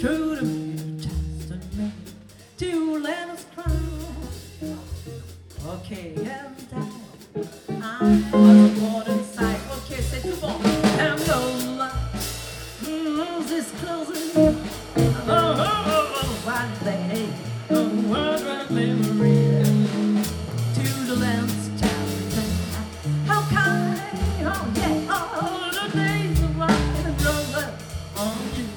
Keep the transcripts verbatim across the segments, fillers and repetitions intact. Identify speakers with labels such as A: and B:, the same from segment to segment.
A: True to me, just a man to let us crown. Okay, and I, I was born inside. Okay, say two more. And no lie, mm, this closing. Oh, oh, oh, oh, why they the world right memory to the land's child. How kind, oh yeah, oh, the days of life and roses on you.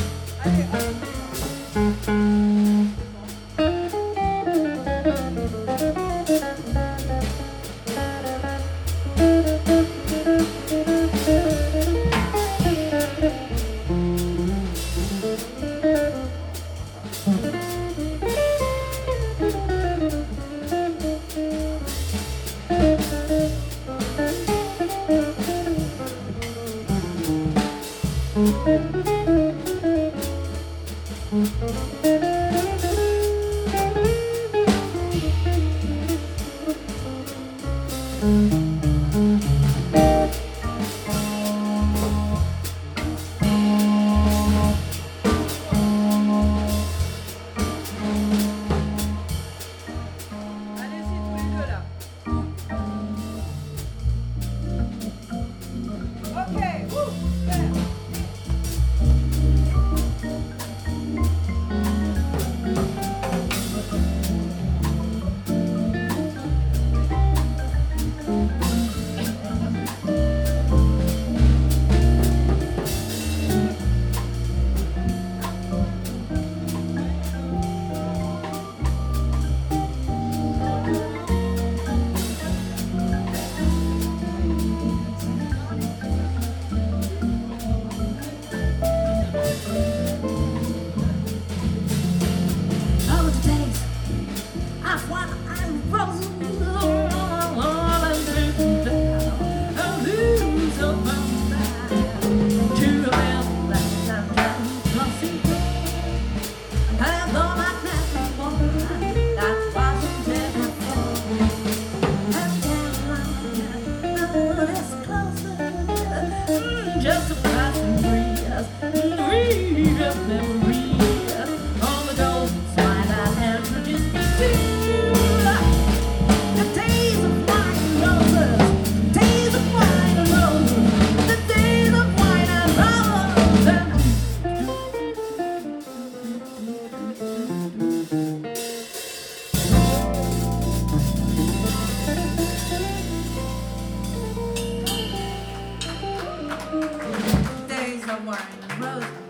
A: Just a passing breeze, breeze of memories on the golden slide I introduced me to. The days of wine and roses, days of wine and roses, the days of wine and roses. Days of wine and roses.